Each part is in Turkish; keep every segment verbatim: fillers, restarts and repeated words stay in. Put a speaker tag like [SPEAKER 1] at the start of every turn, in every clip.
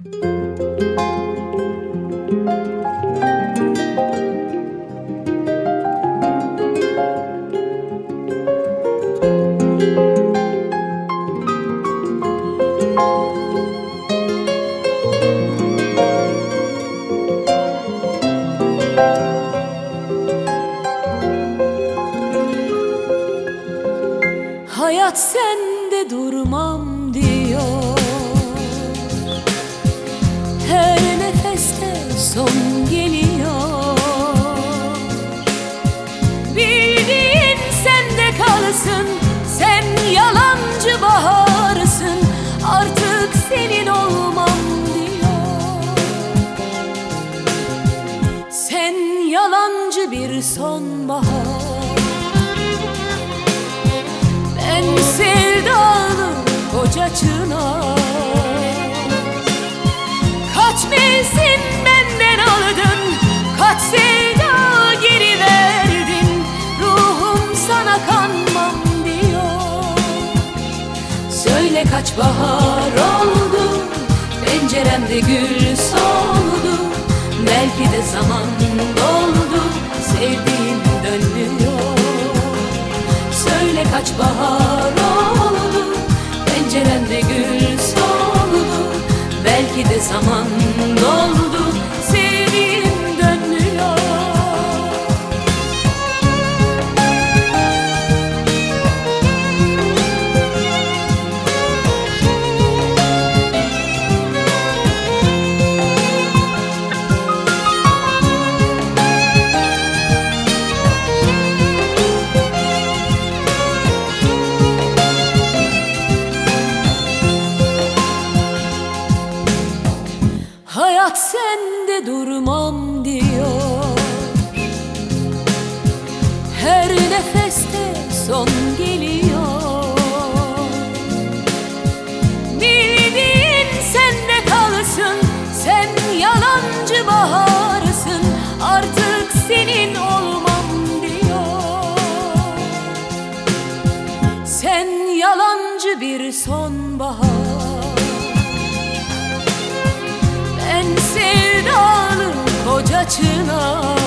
[SPEAKER 1] Hayat sende durmam diyor, her nefeste son geliyor. Bildiğin sende kalsın, sen yalancı baharsın, artık senin olmam diyor. Sen yalancı bir sonbahar, ben sevdalı koca çınar. Kaç mevsim benden aldın, kaç sevda geri verdin, ruhum sana kanmam diyor. Söyle kaç bahar oldu, penceremde gül soldu, belki de zaman doldu, sevdiğim dönmüyor. Söyle kaç bahar oldu, penceremde gül soldu, belki de zaman doldu, sevdiğim dönmüyor. Hayat sende durmam diyor, her nefeste son geliyor. Bildiğin sende kalsın, sen yalancı baharsın, artık senin olmam diyor. Sen yalancı bir sonbahar, ben sevdalı koca çınar.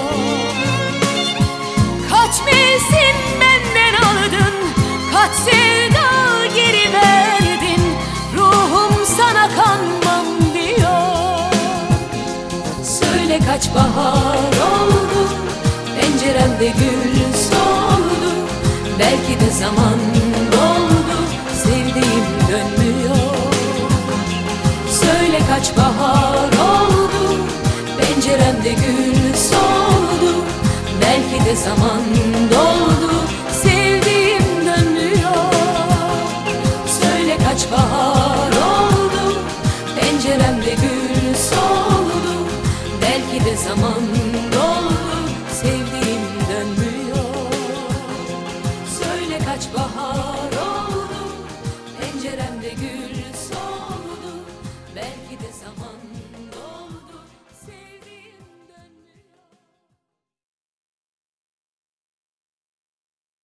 [SPEAKER 1] Kaç mevsim benden aldın, kaç sevda geri verdin, ruhum sana kanmam diyor. Söyle kaç bahar oldu, penceremde gül soldu, belki de zaman doldu, sevdiğim dönmüyor. Söyle kaç bahar oldu, penceremde gül soldu, belki de zaman doldu, sevdiğim dönmüyor. Söyle kaç bahar oldu, penceremde gül soldu, belki de zaman doldu.